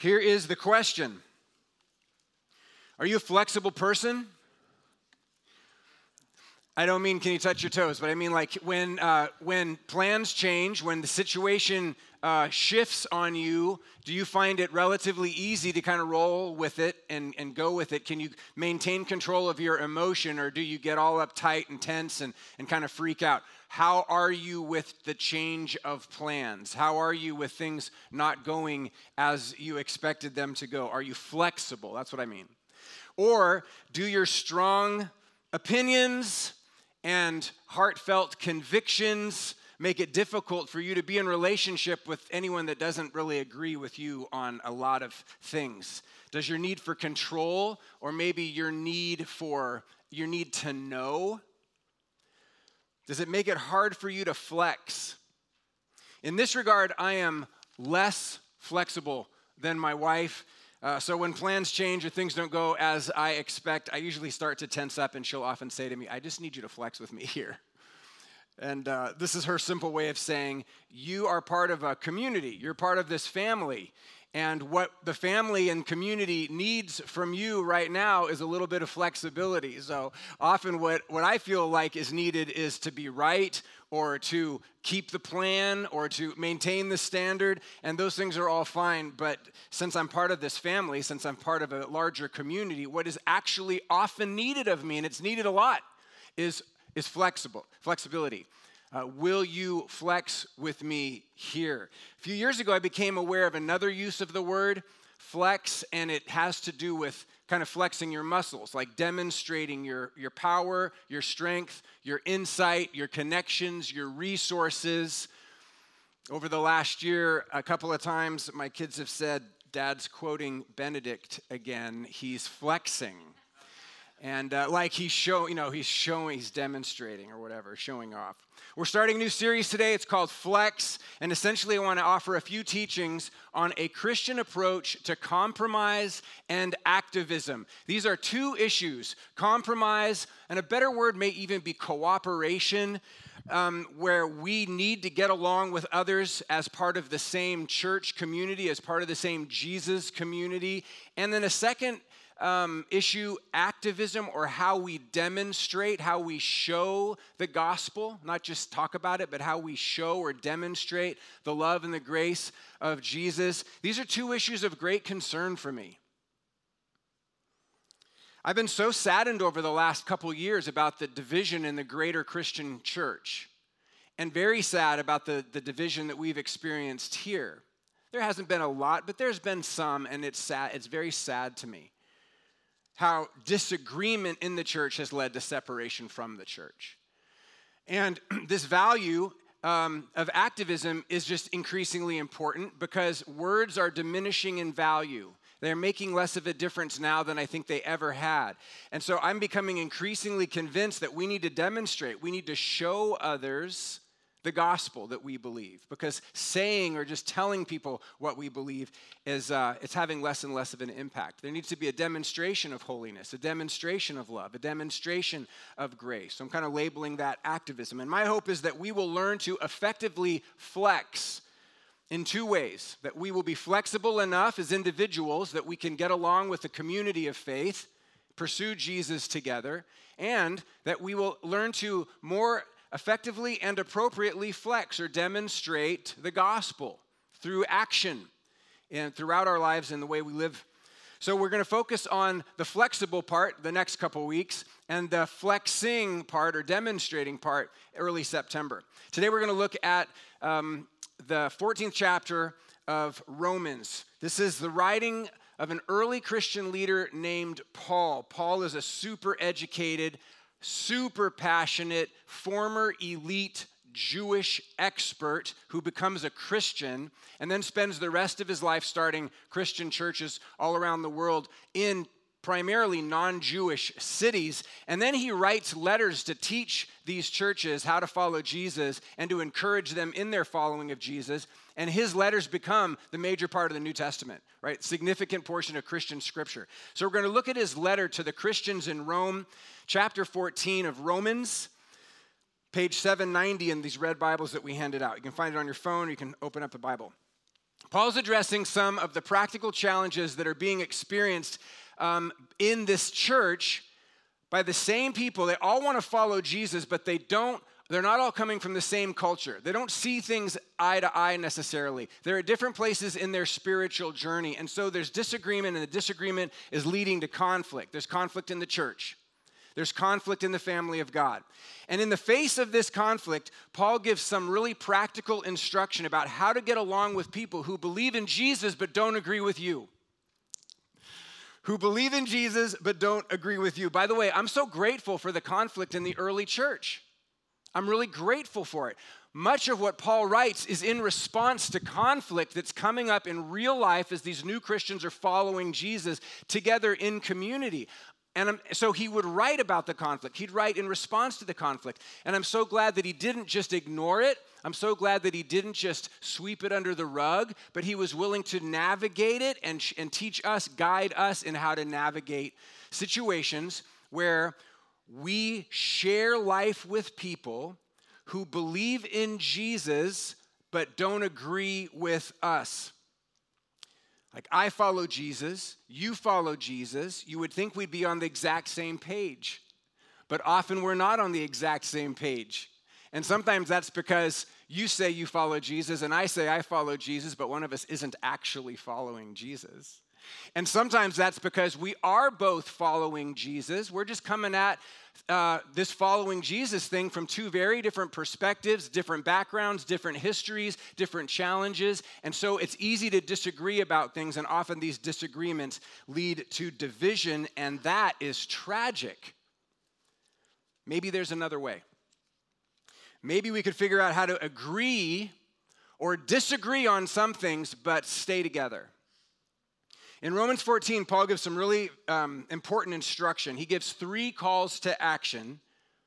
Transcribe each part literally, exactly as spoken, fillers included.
Here is the question. Are you a flexible person? I don't mean can you touch your toes, but I mean like when uh, when plans change, when the situation uh, shifts on you, do you find it relatively easy to kind of roll with it and, and go with it? Can you maintain control of your emotion, or do you get all uptight and tense and, and kind of freak out? How are you with the change of plans? How are you with things not going as you expected them to go? Are you flexible? That's what I mean. Or do your strong opinions and heartfelt convictions make it difficult for you to be in relationship with anyone that doesn't really agree with you on a lot of things? Does your need for control, or maybe your need for your need to know, does it make it hard for you to flex? In this regard, I am less flexible than my wife. Uh, so when plans change or things don't go as I expect, I usually start to tense up, and she'll often say to me, I just need you to flex with me here. And uh, this is her simple way of saying, you are part of a community. You're part of this family. And what the family and community needs from you right now is a little bit of flexibility. So often what, what I feel like is needed is to be right, or to keep the plan, or to maintain the standard. And those things are all fine. But since I'm part of this family, since I'm part of a larger community, what is actually often needed of me, and it's needed a lot, is, is flexible, flexibility. Uh, will you flex with me here? A few years ago, I became aware of another use of the word flex, and it has to do with kind of flexing your muscles, like demonstrating your, your power, your strength, your insight, your connections, your resources. Over the last year, a couple of times, my kids have said, Dad's quoting Benedict again. He's flexing. And uh, like he's showing, you know, he's showing, he's demonstrating or whatever, showing off. We're starting a new series today. It's called Flex. And essentially, I want to offer a few teachings on a Christian approach to compromise and activism. These are two issues, compromise, and a better word may even be cooperation, um, where we need to get along with others as part of the same church community, as part of the same Jesus community. And then a second Um, issue, activism, or how we demonstrate, how we show the gospel, not just talk about it, but how we show or demonstrate the love and the grace of Jesus. These are two issues of great concern for me. I've been so saddened over the last couple years about the division in the greater Christian church, and very sad about the, the division that we've experienced here. There hasn't been a lot, but there's been some, and it's sad. It's very sad to me how disagreement in the church has led to separation from the church. And this value um, of activism is just increasingly important because words are diminishing in value. They're making less of a difference now than I think they ever had. And so I'm becoming increasingly convinced that we need to demonstrate, we need to show others the gospel that we believe, because saying or just telling people what we believe is uh, it's having less and less of an impact. There needs to be a demonstration of holiness, a demonstration of love, a demonstration of grace. So I'm kind of labeling that activism. And my hope is that we will learn to effectively flex in two ways, that we will be flexible enough as individuals that we can get along with the community of faith, pursue Jesus together, and that we will learn to more effectively and appropriately flex or demonstrate the gospel through action and throughout our lives and the way we live. So we're going to focus on the flexible part the next couple weeks and the flexing part or demonstrating part early September. Today we're going to look at um, the fourteenth chapter of Romans. This is the writing of an early Christian leader named Paul. Paul is a super educated, super passionate, former elite Jewish expert who becomes a Christian and then spends the rest of his life starting Christian churches all around the world in primarily non-Jewish cities. And then he writes letters to teach these churches how to follow Jesus and to encourage them in their following of Jesus. And his letters become the major part of the New Testament, right? Significant portion of Christian scripture. So we're going to look at his letter to the Christians in Rome, chapter fourteen of Romans, page seven ninety in these red Bibles that we handed out. You can find it on your phone, or you can open up the Bible. Paul's addressing some of the practical challenges that are being experienced um, in this church by the same people. They all want to follow Jesus, but they don't, they're not all coming from the same culture. They don't see things eye to eye necessarily. They're at different places in their spiritual journey. And so there's disagreement, and the disagreement is leading to conflict. There's conflict in the church. There's conflict in the family of God. And in the face of this conflict, Paul gives some really practical instruction about how to get along with people who believe in Jesus but don't agree with you. Who believe in Jesus but don't agree with you. By the way, I'm so grateful for the conflict in the early church. I'm really grateful for it. Much of what Paul writes is in response to conflict that's coming up in real life as these new Christians are following Jesus together in community. And I'm, so he would write about the conflict. He'd write in response to the conflict. And I'm so glad that he didn't just ignore it. I'm so glad that he didn't just sweep it under the rug, but he was willing to navigate it and, and teach us, guide us in how to navigate situations where we share life with people who believe in Jesus but don't agree with us. Like, I follow Jesus, you follow Jesus, you would think we'd be on the exact same page. But often we're not on the exact same page. And sometimes that's because you say you follow Jesus and I say I follow Jesus, but one of us isn't actually following Jesus. And sometimes that's because we are both following Jesus. We're just coming at uh, this following Jesus thing from two very different perspectives, different backgrounds, different histories, different challenges. And so it's easy to disagree about things, and often these disagreements lead to division, and that is tragic. Maybe there's another way. Maybe we could figure out how to agree or disagree on some things, but stay together. In Romans fourteen, Paul gives some really um, important instruction. He gives three calls to action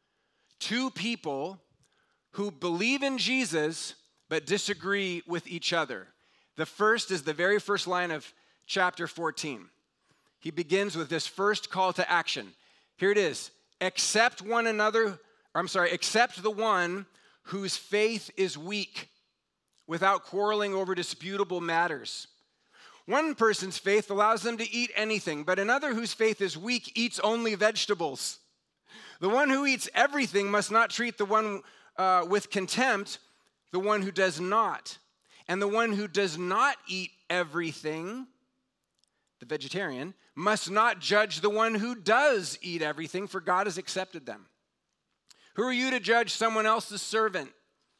to people who believe in Jesus but disagree with each other. The first is the very first line of chapter fourteen. He begins with this first call to action. Here it is. Accept one another, or I'm sorry, accept the one whose faith is weak without quarreling over disputable matters. One person's faith allows them to eat anything, but another whose faith is weak eats only vegetables. The one who eats everything must not treat the one uh, with contempt, the one who does not. And the one who does not eat everything, the vegetarian, must not judge the one who does eat everything, for God has accepted them. Who are you to judge someone else's servant?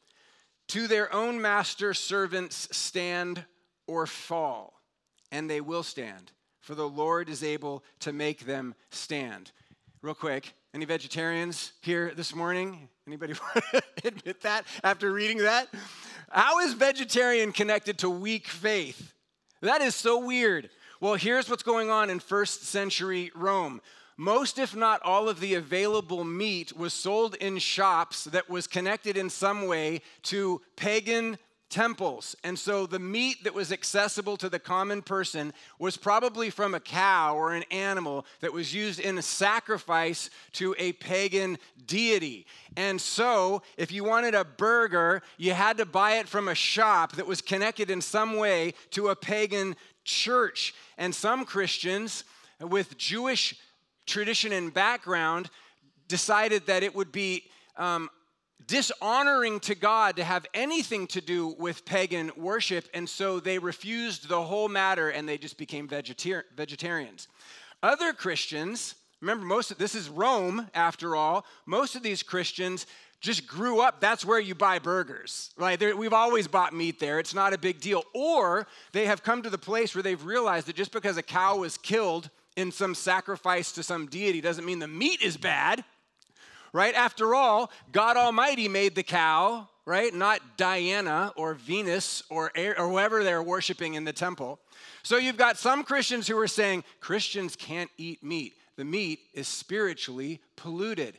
To their own master servants stand or fall. And they will stand, for the Lord is able to make them stand. Real quick, any vegetarians here this morning? Anybody want to admit that after reading that? How is vegetarian connected to weak faith? That is so weird. Well, here's what's going on in first century Rome. Most, if not all, of the available meat was sold in shops that was connected in some way to pagan temples. And so the meat that was accessible to the common person was probably from a cow or an animal that was used in a sacrifice to a pagan deity. And so if you wanted a burger, you had to buy it from a shop that was connected in some way to a pagan church. And some Christians with Jewish tradition and background decided that it would be um, dishonoring to God to have anything to do with pagan worship, and so they refused the whole matter and they just became vegetar- vegetarians. Other Christians, remember, most of this is Rome after all, most of these Christians just grew up, that's where you buy burgers. Right? We've always bought meat there, it's not a big deal. Or they have come to the place where they've realized that just because a cow was killed in some sacrifice to some deity doesn't mean the meat is bad. Right? After all, God Almighty made the cow, right? Not Diana or Venus or, or whoever they're worshiping in the temple. So you've got some Christians who are saying Christians can't eat meat. The meat is spiritually polluted.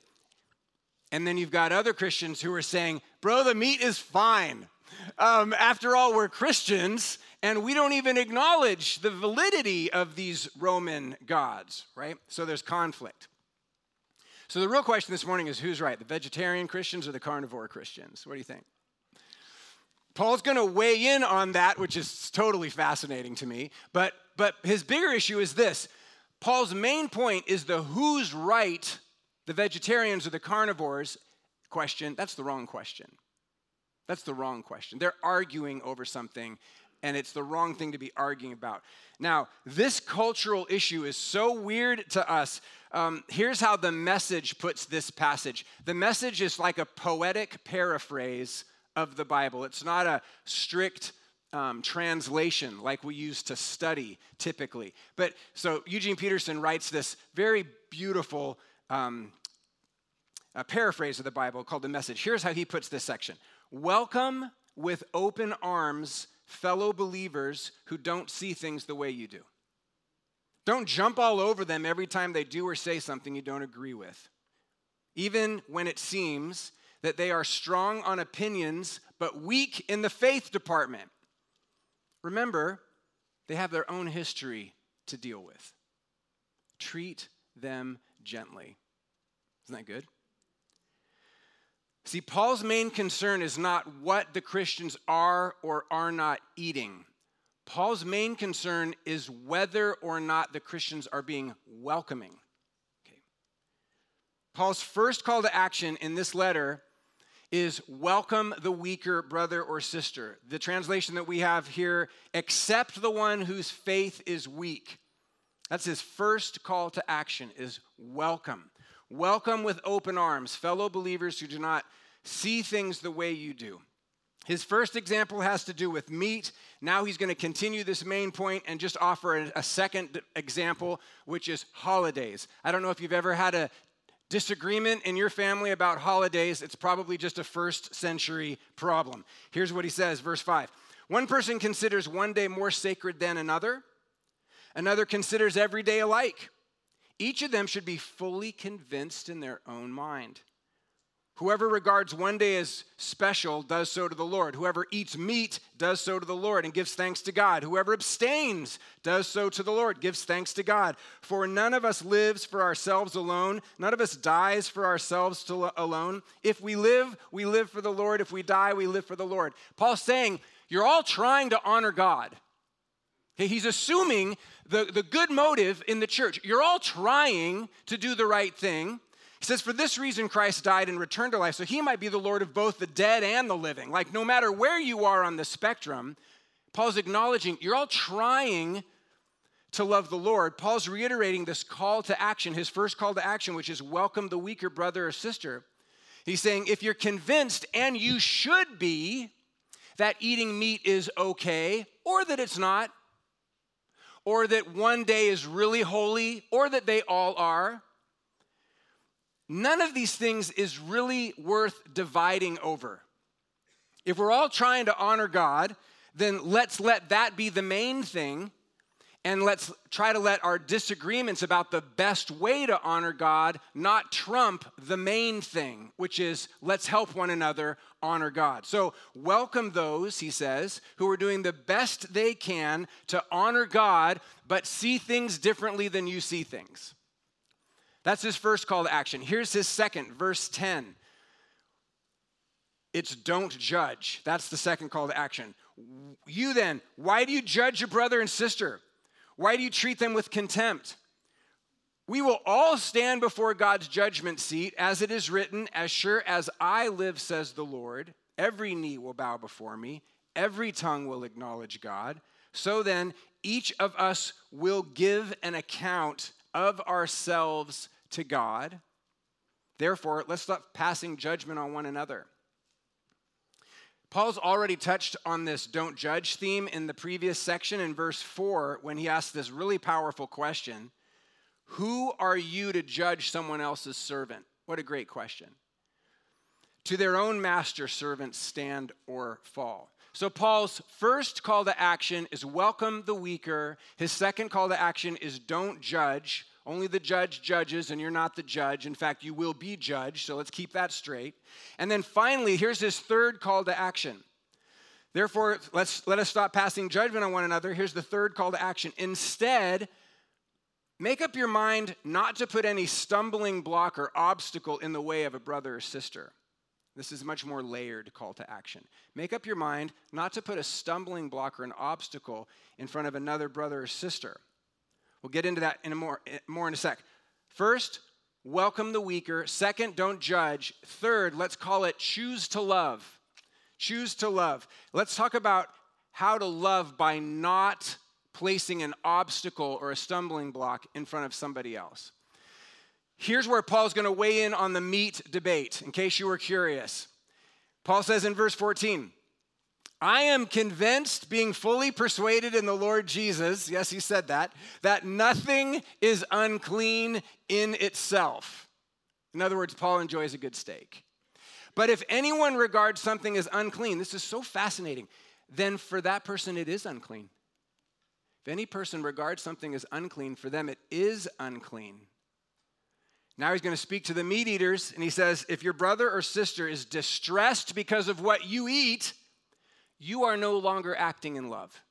And then you've got other Christians who are saying, bro, the meat is fine. Um, after all, we're Christians and we don't even acknowledge the validity of these Roman gods, right? So there's conflict. So the real question this morning is, who's right, the vegetarian Christians or the carnivore Christians? What do you think? Paul's going to weigh in on that, which is totally fascinating to me. But, but his bigger issue is this. Paul's main point is the who's right, the vegetarians or the carnivores question. That's the wrong question. That's the wrong question. They're arguing over something, and it's the wrong thing to be arguing about. Now, this cultural issue is so weird to us. Um, here's how the Message puts this passage. The Message is like a poetic paraphrase of the Bible. It's not a strict um, translation like we use to study typically. But so Eugene Peterson writes this very beautiful um, a paraphrase of the Bible called the Message. Here's how he puts this section. Welcome with open arms fellow believers who don't see things the way you do. Don't jump all over them every time they do or say something you don't agree with, even when it seems that they are strong on opinions but weak in the faith department. Remember, they have their own history to deal with. Treat them gently. Isn't that good? See, Paul's main concern is not what the Christians are or are not eating. Paul's main concern is whether or not the Christians are being welcoming. Okay. Paul's first call to action in this letter is welcome the weaker brother or sister. The translation that we have here, accept the one whose faith is weak. That's his first call to action, is welcome. Welcome with open arms, fellow believers who do not see things the way you do. His first example has to do with meat. Now he's going to continue this main point and just offer a, a second example, which is holidays. I don't know if you've ever had a disagreement in your family about holidays. It's probably just a first century problem. Here's what he says, verse five. One person considers one day more sacred than another. Another considers every day alike. Each of them should be fully convinced in their own mind. Whoever regards one day as special does so to the Lord. Whoever eats meat does so to the Lord and gives thanks to God. Whoever abstains does so to the Lord, gives thanks to God. For none of us lives for ourselves alone. None of us dies for ourselves to alone. If we live, we live for the Lord. If we die, we live for the Lord. Paul's saying, you're all trying to honor God. Okay, he's assuming the, the good motive in the church. You're all trying to do the right thing. He says, for this reason, Christ died and returned to life, so he might be the Lord of both the dead and the living. Like, no matter where you are on the spectrum, Paul's acknowledging you're all trying to love the Lord. Paul's reiterating this call to action, his first call to action, which is welcome the weaker brother or sister. He's saying, if you're convinced, and you should be, that eating meat is okay, or that it's not, or that one day is really holy, or that they all are, none of these things is really worth dividing over. If we're all trying to honor God, then let's let that be the main thing, and let's try to let our disagreements about the best way to honor God not trump the main thing, which is let's help one another honor God. So welcome those, he says, who are doing the best they can to honor God, but see things differently than you see things. That's his first call to action. Here's his second, verse ten. It's don't judge. That's the second call to action. You then, why do you judge your brother and sister? Why do you treat them with contempt? We will all stand before God's judgment seat, as it is written, as sure as I live, says the Lord, every knee will bow before me, every tongue will acknowledge God. So then, each of us will give an account of ourselves to God. Therefore, let's stop passing judgment on one another. Paul's already touched on this don't judge theme in the previous section in verse four when he asked this really powerful question. Who are you to judge someone else's servant? What a great question. To their own master servants stand or fall. So Paul's first call to action is welcome the weaker. His second call to action is don't judge. Only the judge judges, and you're not the judge. In fact, you will be judged, so let's keep that straight. And then finally, here's his third call to action. Therefore, let's let us stop passing judgment on one another. Here's the third call to action. Instead, make up your mind not to put any stumbling block or obstacle in the way of a brother or sister. This is a much more layered call to action. Make up your mind not to put a stumbling block or an obstacle in front of another brother or sister. We'll get into that in a more, more in a sec. First, welcome the weaker. Second, don't judge. Third, let's call it choose to love. Choose to love. Let's talk about how to love by not placing an obstacle or a stumbling block in front of somebody else. Here's where Paul's going to weigh in on the meat debate, in case you were curious. Paul says in verse fourteen, I am convinced, being fully persuaded in the Lord Jesus, yes, he said that, that nothing is unclean in itself. In other words, Paul enjoys a good steak. But if anyone regards something as unclean, this is so fascinating, then for that person it is unclean. If any person regards something as unclean, for them it is unclean. Now he's going to speak to the meat eaters, and he says, if your brother or sister is distressed because of what you eat, you are no longer acting in love.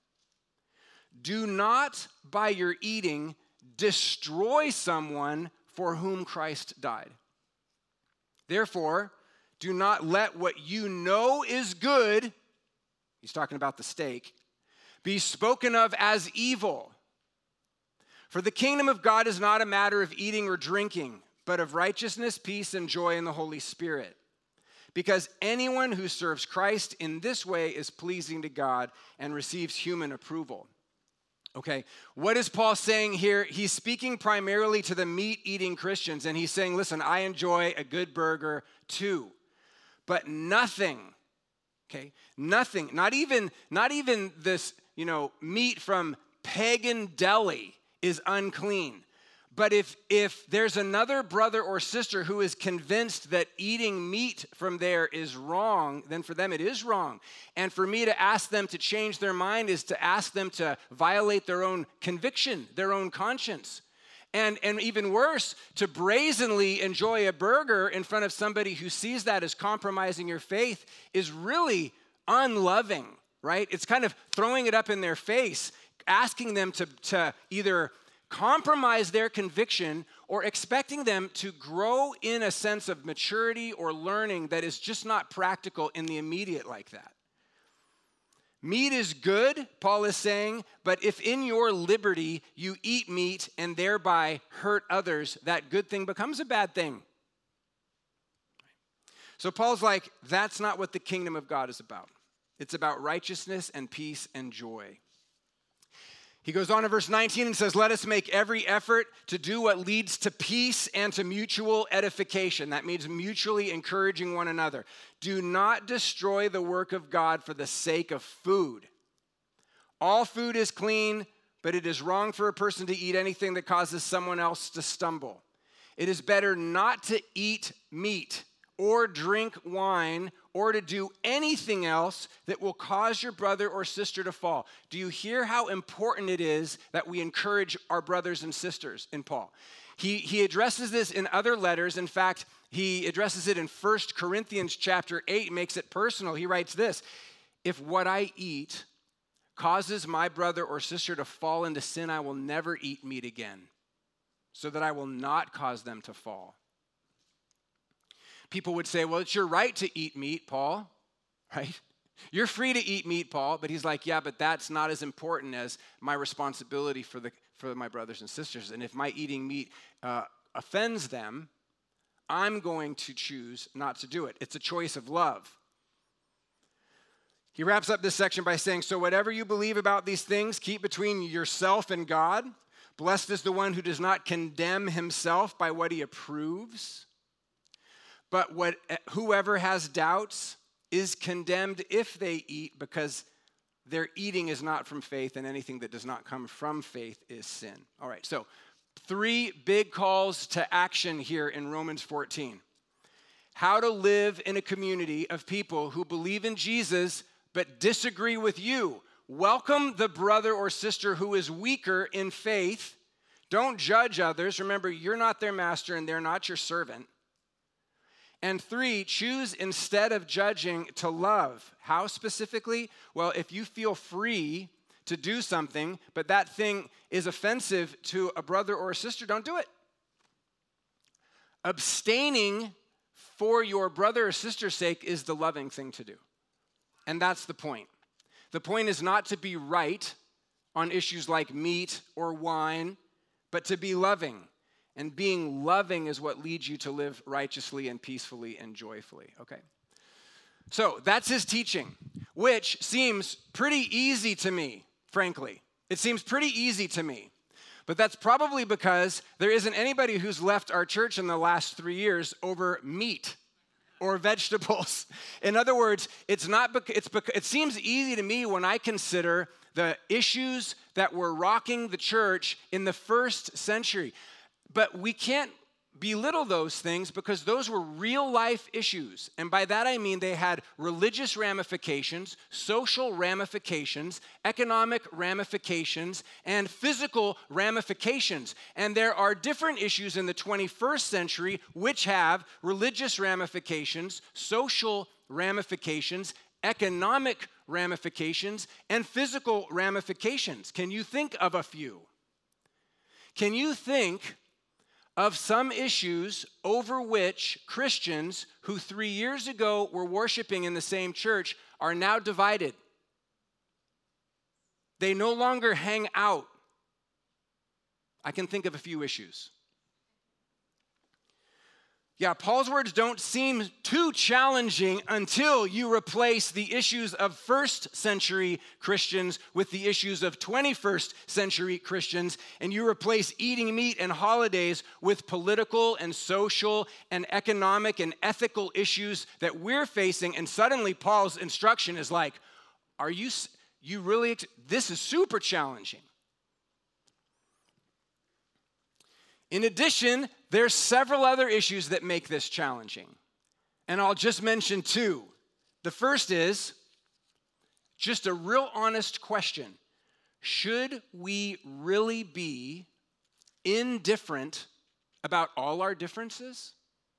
Do not, by your eating, destroy someone for whom Christ died. Therefore, do not let what you know is good, he's talking about the steak, be spoken of as evil. For the kingdom of God is not a matter of eating or drinking, but of righteousness, peace, and joy in the Holy Spirit. Because anyone who serves Christ in this way is pleasing to God and receives human approval. Okay, what is Paul saying here? He's speaking primarily to the meat-eating Christians, and he's saying, listen, I enjoy a good burger too, but nothing, okay, nothing, not even, not even this, you know, meat from pagan deli is unclean. But if, if there's another brother or sister who is convinced that eating meat from there is wrong, then for them it is wrong. And for me to ask them to change their mind is to ask them to violate their own conviction, their own conscience. And, and even worse, to brazenly enjoy a burger in front of somebody who sees that as compromising your faith is really unloving, right? It's kind of throwing it up in their face, asking them to, to either compromise their conviction or expecting them to grow in a sense of maturity or learning that is just not practical in the immediate like that. Meat is good, Paul is saying, but if in your liberty you eat meat and thereby hurt others, that good thing becomes a bad thing. So Paul's like, that's not what the kingdom of God is about. It's about righteousness and peace and joy. He goes on in verse nineteen and says, let us make every effort to do what leads to peace and to mutual edification. That means mutually encouraging one another. Do not destroy the work of God for the sake of food. All food is clean, but it is wrong for a person to eat anything that causes someone else to stumble. It is better not to eat meat or drink wine or to do anything else that will cause your brother or sister to fall. Do you hear how important it is that we encourage our brothers and sisters in Paul? He, he addresses this in other letters. In fact, he addresses it in First Corinthians chapter eight, makes it personal. He writes this, if what I eat causes my brother or sister to fall into sin, I will never eat meat again, so that I will not cause them to fall. People would say, well, it's your right to eat meat, Paul, right? You're free to eat meat, Paul. But he's like, yeah, but that's not as important as my responsibility for the for my brothers and sisters. And if my eating meat uh, offends them, I'm going to choose not to do it. It's a choice of love. He wraps up this section by saying, so whatever you believe about these things, keep between yourself and God. Blessed is the one who does not condemn himself by what he approves. But what, whoever has doubts is condemned if they eat, because their eating is not from faith, and anything that does not come from faith is sin. All right, so three big calls to action here in Romans fourteen. How to live in a community of people who believe in Jesus but disagree with you. Welcome the brother or sister who is weaker in faith. Don't judge others. Remember, you're not their master and they're not your servant. And three, choose instead of judging to love. How specifically? Well, if you feel free to do something, but that thing is offensive to a brother or a sister, don't do it. Abstaining for your brother or sister's sake is the loving thing to do. And that's the point. The point is not to be right on issues like meat or wine, but to be loving. And being loving is what leads you to live righteously and peacefully and joyfully, okay? So that's his teaching, which seems pretty easy to me, frankly. It seems pretty easy to me. But that's probably because there isn't anybody who's left our church in the last three years over meat or vegetables. In other words, it's not. It's it seems easy to me when I consider the issues that were rocking the church in the first century. But we can't belittle those things because those were real life issues. And by that I mean they had religious ramifications, social ramifications, economic ramifications, and physical ramifications. And there are different issues in the twenty-first century which have religious ramifications, social ramifications, economic ramifications, and physical ramifications. Can you think of a few? Can you think of some issues over which Christians who three years ago were worshiping in the same church are now divided? They no longer hang out. I can think of a few issues. Yeah, Paul's words don't seem too challenging until you replace the issues of first century Christians with the issues of twenty-first century Christians, and you replace eating meat and holidays with political and social and economic and ethical issues that we're facing, and suddenly Paul's instruction is like, are you, you really, this is super challenging. In addition, there's several other issues that make this challenging. And I'll just mention two. The first is just a real honest question. Should we really be indifferent about all our differences?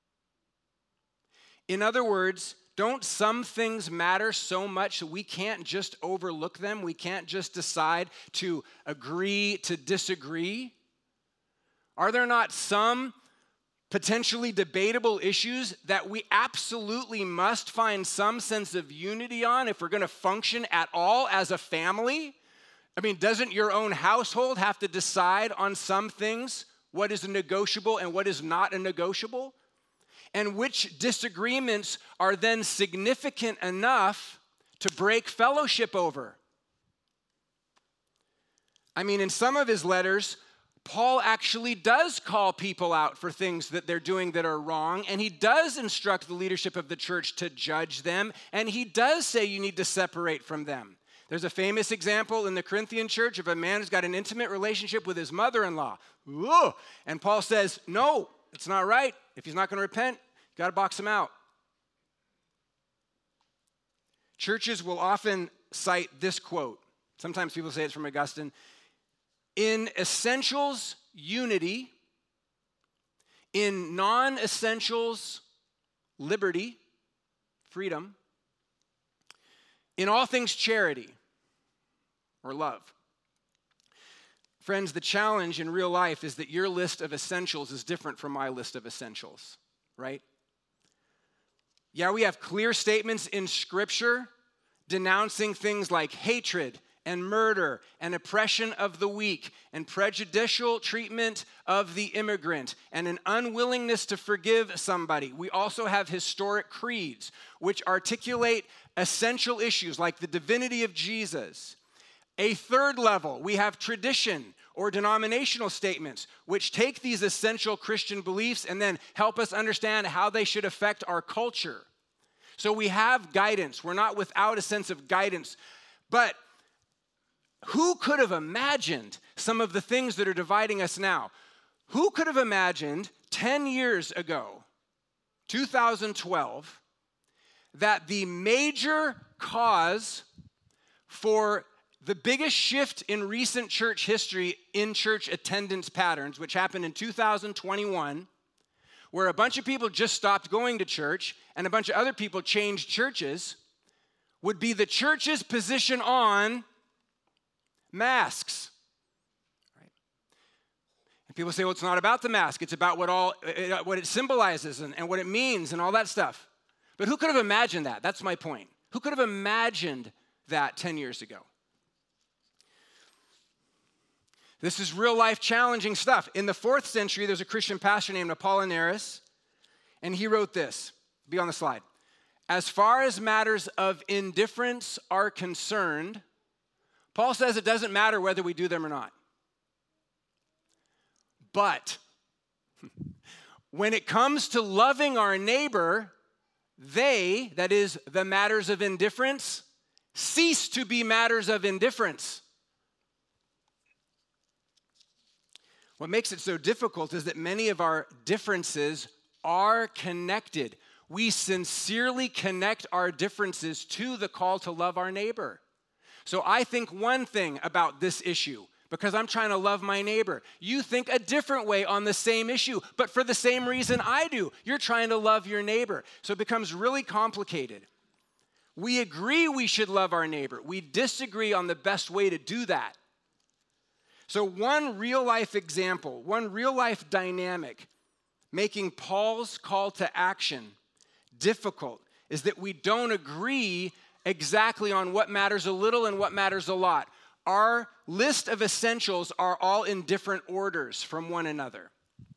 In other words, don't some things matter so much that we can't just overlook them? We can't just decide to agree to disagree? Are there not some potentially debatable issues that we absolutely must find some sense of unity on if we're going to function at all as a family? I mean, doesn't your own household have to decide on some things, what is a negotiable and what is not a negotiable? And which disagreements are then significant enough to break fellowship over? I mean, in some of his letters, Paul actually does call people out for things that they're doing that are wrong, and he does instruct the leadership of the church to judge them, and he does say you need to separate from them. There's a famous example in the Corinthian church of a man who's got an intimate relationship with his mother-in-law. Ooh. And Paul says, no, it's not right. If he's not going to repent, you got to box him out. Churches will often cite this quote. Sometimes people say it's from Augustine. In essentials, unity. In non-essentials, liberty, freedom. In all things, charity or love. Friends, the challenge in real life is that your list of essentials is different from my list of essentials, right? Yeah, we have clear statements in Scripture denouncing things like hatred and murder and oppression of the weak and prejudicial treatment of the immigrant and an unwillingness to forgive somebody. We also have historic creeds which articulate essential issues like the divinity of Jesus. A third level, we have tradition or denominational statements which take these essential Christian beliefs and then help us understand how they should affect our culture. So we have guidance. We're not without a sense of guidance. But who could have imagined some of the things that are dividing us now? Who could have imagined ten years ago, two thousand twelve, that the major cause for the biggest shift in recent church history in church attendance patterns, which happened in two thousand twenty-one, where a bunch of people just stopped going to church and a bunch of other people changed churches, would be the church's position on masks. Right? And People say, well, it's not about the mask. It's about what all it, what it symbolizes and, and what it means and all that stuff. But who could have imagined that? That's my point. Who could have imagined that ten years ago? This is real life challenging stuff. In the fourth century, there's a Christian pastor named Apollinaris, and he wrote this. Be on the slide. As far as matters of indifference are concerned, Paul says it doesn't matter whether we do them or not. But when it comes to loving our neighbor, they, that is, the matters of indifference, cease to be matters of indifference. What makes it so difficult is that many of our differences are connected. We sincerely connect our differences to the call to love our neighbor. So I think one thing about this issue, because I'm trying to love my neighbor. You think a different way on the same issue, but for the same reason I do. You're trying to love your neighbor. So it becomes really complicated. We agree we should love our neighbor. We disagree on the best way to do that. So one real life example, one real life dynamic making Paul's call to action difficult is that we don't agree exactly on what matters a little and what matters a lot. Our list of essentials are all in different orders from one another.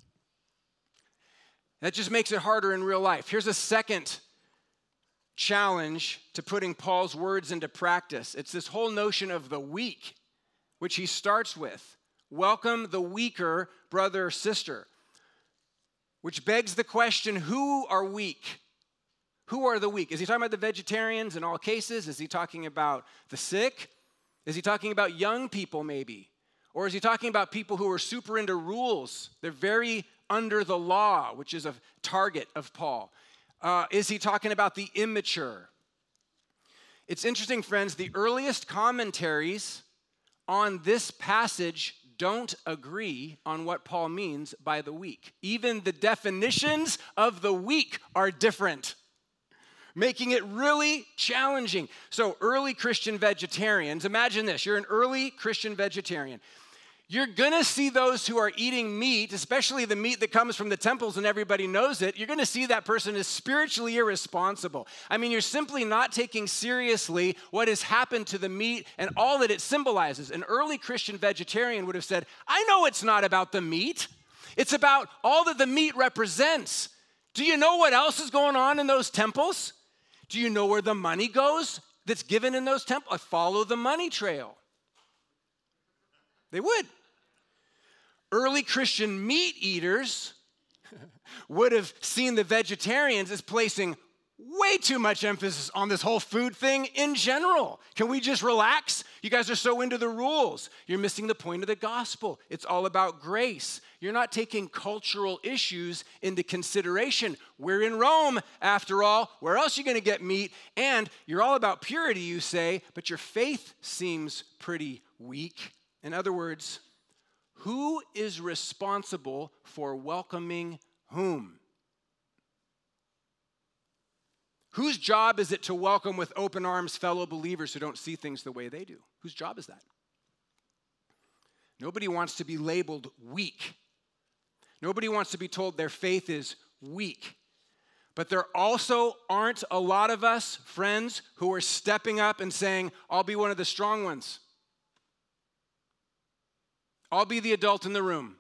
That just makes it harder in real life. Here's a second challenge to putting Paul's words into practice. It's this whole notion of the weak, which he starts with. Welcome the weaker brother or sister, which begs the question, who are weak? Who are the weak? Is he talking about the vegetarians in all cases? Is he talking about the sick? Is he talking about young people maybe? Or is he talking about people who are super into rules? They're very under the law, which is a target of Paul. Uh, is he talking about the immature? It's interesting, friends, the earliest commentaries on this passage don't agree on what Paul means by the weak. Even the definitions of the weak are different, making it really challenging. So early Christian vegetarians, imagine this, you're an early Christian vegetarian. You're gonna see those who are eating meat, especially the meat that comes from the temples and everybody knows it, you're gonna see that person is spiritually irresponsible. I mean, you're simply not taking seriously what has happened to the meat and all that it symbolizes. An early Christian vegetarian would have said, I know it's not about the meat. It's about all that the meat represents. Do you know what else is going on in those temples? Do you know where the money goes that's given in those temples? Follow the money trail. They would. Early Christian meat eaters would have seen the vegetarians as placing way too much emphasis on this whole food thing in general. Can we just relax? You guys are so into the rules. You're missing the point of the gospel. It's all about grace. You're not taking cultural issues into consideration. We're in Rome, after all. Where else are you going to get meat? And you're all about purity, you say, but your faith seems pretty weak. In other words, who is responsible for welcoming whom? Whose job is it to welcome with open arms fellow believers who don't see things the way they do? Whose job is that? Nobody wants to be labeled weak. Nobody wants to be told their faith is weak. But there also aren't a lot of us, friends, who are stepping up and saying, I'll be one of the strong ones. I'll be the adult in the room.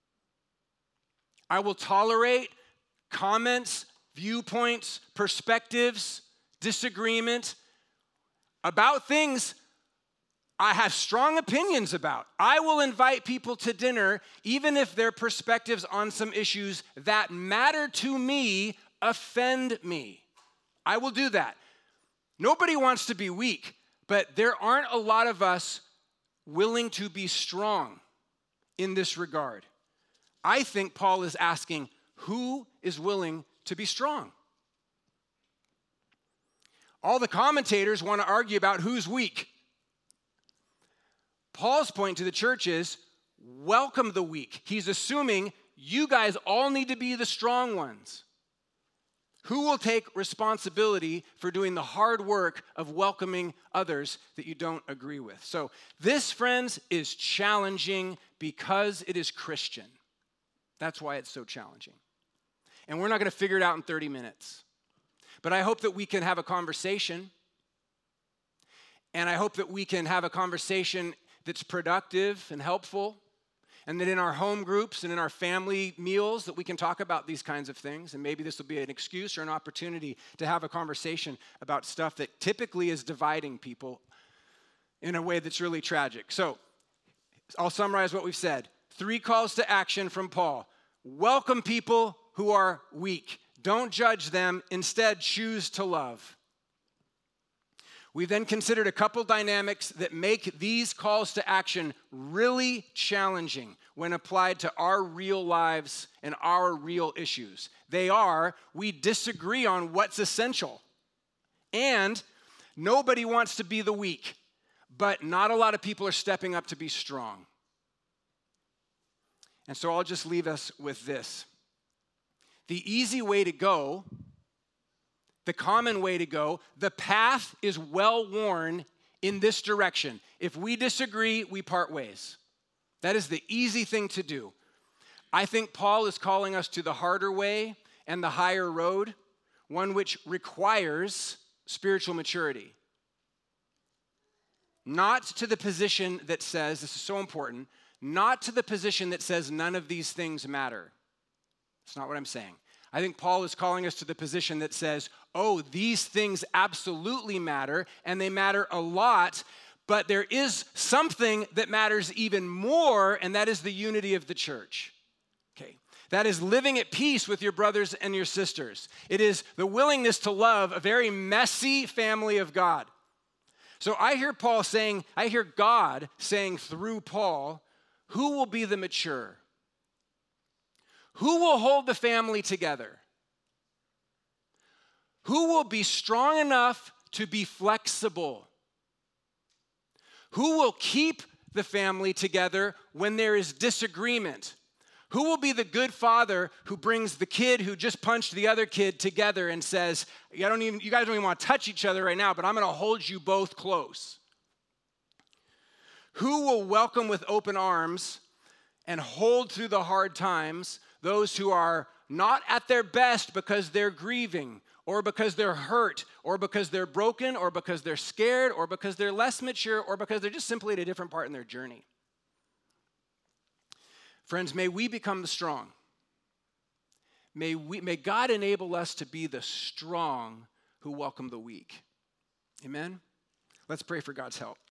I will tolerate comments, viewpoints, perspectives, disagreement about things I have strong opinions about. I will invite people to dinner even if their perspectives on some issues that matter to me offend me. I will do that. Nobody wants to be weak, but there aren't a lot of us willing to be strong in this regard. I think Paul is asking, who is willing to be strong? All the commentators want to argue about who's weak. Paul's point to the church is, welcome the weak. He's assuming you guys all need to be the strong ones. Who will take responsibility for doing the hard work of welcoming others that you don't agree with? So this, friends, is challenging because it is Christian. That's why it's so challenging. And we're not going to figure it out in thirty minutes. But I hope that we can have a conversation. And I hope that we can have a conversation that's productive and helpful. And that in our home groups and in our family meals that we can talk about these kinds of things. And maybe this will be an excuse or an opportunity to have a conversation about stuff that typically is dividing people in a way that's really tragic. So I'll summarize what we've said. Three calls to action from Paul. Welcome people who are weak. Don't judge them. Instead, choose to love. We've then considered a couple dynamics that make these calls to action really challenging when applied to our real lives and our real issues. They are, we disagree on what's essential. And nobody wants to be the weak, but not a lot of people are stepping up to be strong. And so I'll just leave us with this. The easy way to go, the common way to go, the path is well worn in this direction. If we disagree, we part ways. That is the easy thing to do. I think Paul is calling us to the harder way and the higher road, one which requires spiritual maturity. Not to the position that says, this is so important, not to the position that says none of these things matter. That's not what I'm saying. I think Paul is calling us to the position that says, oh, these things absolutely matter, and they matter a lot, but there is something that matters even more, and that is the unity of the church. Okay, that is living at peace with your brothers and your sisters. It is the willingness to love a very messy family of God. So I hear Paul saying, I hear God saying through Paul, who will be the mature? Who will hold the family together? Who will be strong enough to be flexible? Who will keep the family together when there is disagreement? Who will be the good father who brings the kid who just punched the other kid together and says, I don't even, you guys don't even want to touch each other right now, but I'm going to hold you both close? Who will welcome with open arms and hold through the hard times those who are not at their best because they're grieving, or because they're hurt, or because they're broken, or because they're scared, or because they're less mature, or because they're just simply at a different part in their journey? Friends, may we become the strong. May we, may God enable us to be the strong who welcome the weak. Amen? Let's pray for God's help.